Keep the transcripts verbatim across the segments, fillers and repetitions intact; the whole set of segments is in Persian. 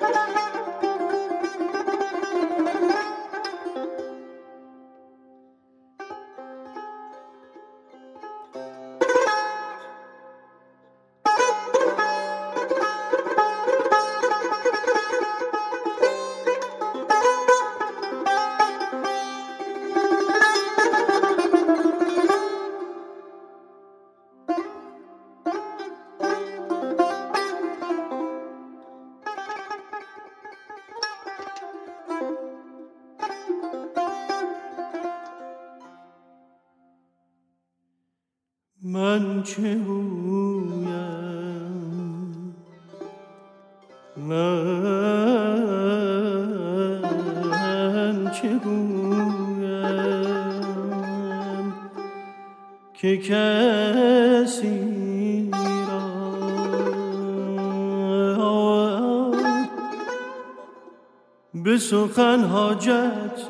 من چه گویم من چه گویم که کسی را به سخن حاجت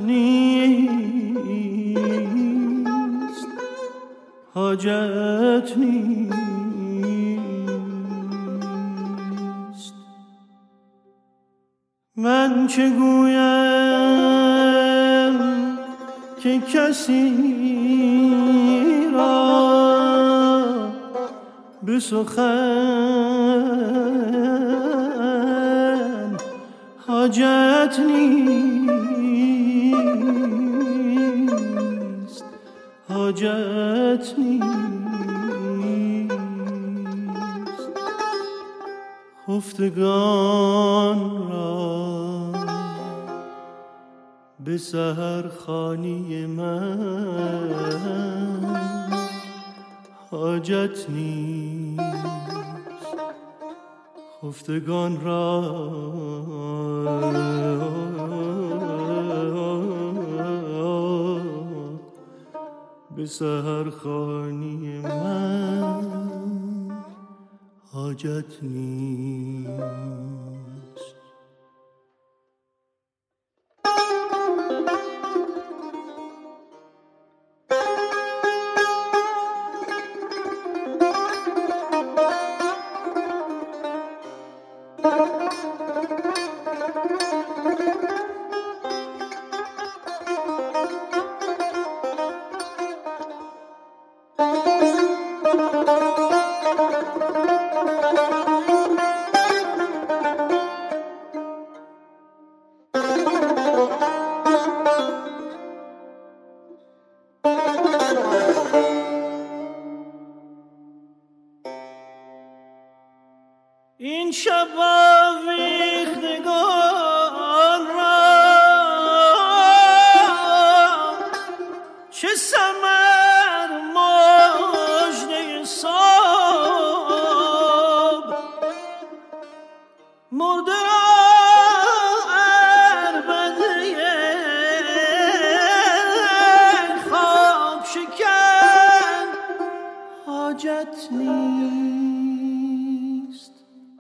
نیست، حاجت نیست. من چه گویم که کسی را به سخن حاجت نیست، حاجت نیست. خفتگان را به سحرخوانی من حاجت نیست. خفتگان را به سحرخوانی من حاجت نیست. این شب آویختگان را چه ثمر مژده صبح، مرده را عربده خواب شکن حاجت نیست.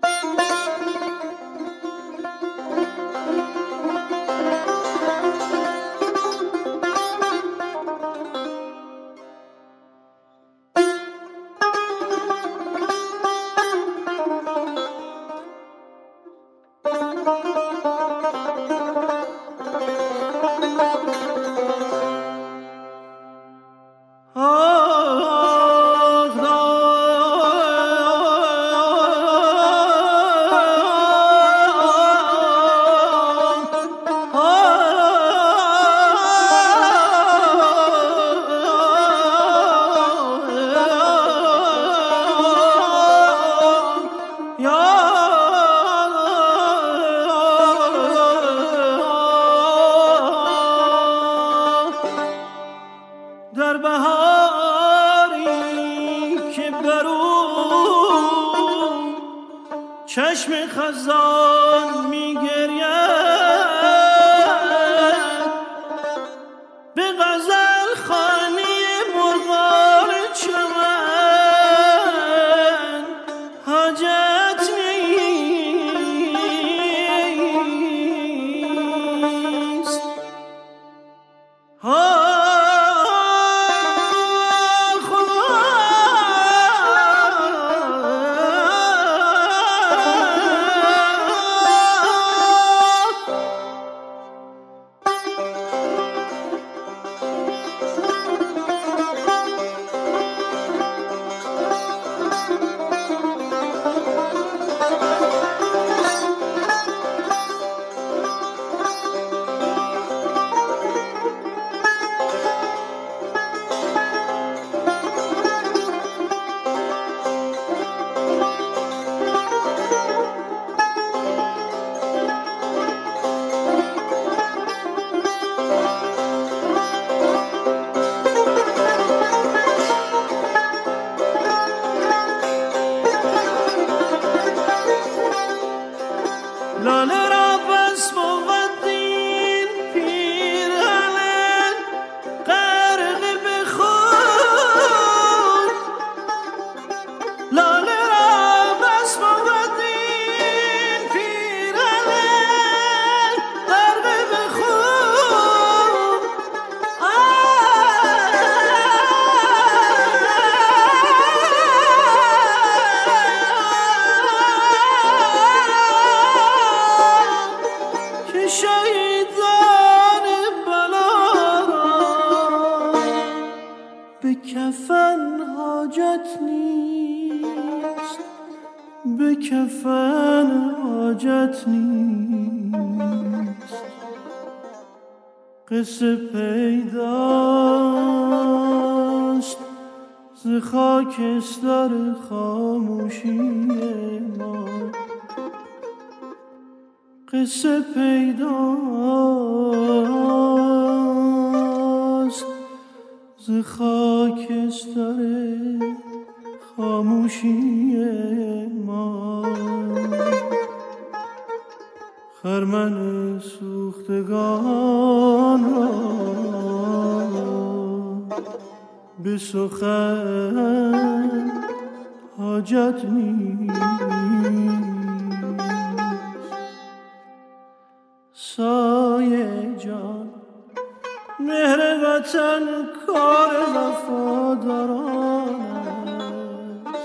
در بهاری که برو چشم خزان می گرید، به غزل خوانی مرغان چمن حاجت نیست. لاله را بس بود این پیرهن غرق به خون. لاله را بس بود این پیرهن غرق به خون. که شهیدان بلا را به کفن حاجت نیست، به کفن حاجت نیست. قصه پیداست ز خاکستر خاموشی ما، قصه پیداست ز خاکستر خاموشی ما. خرمن سوختگان را به سخن حاجت نیست. سایه جان مهر وطن کار وفاداران است،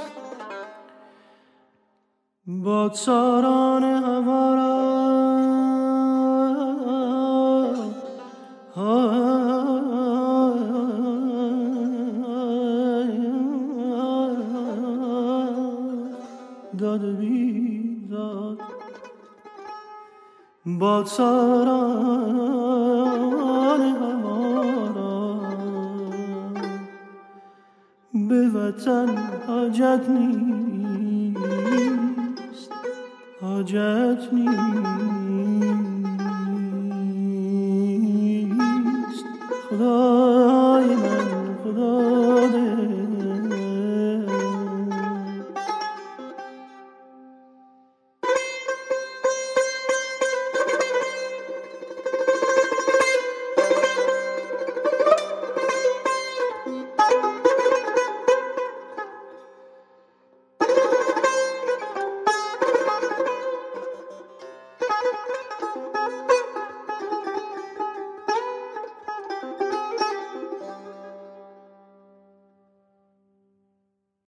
بادساران هوا را داد بیداد، بادساران هوا را به وطن حاجت نیست، حاجت نیست.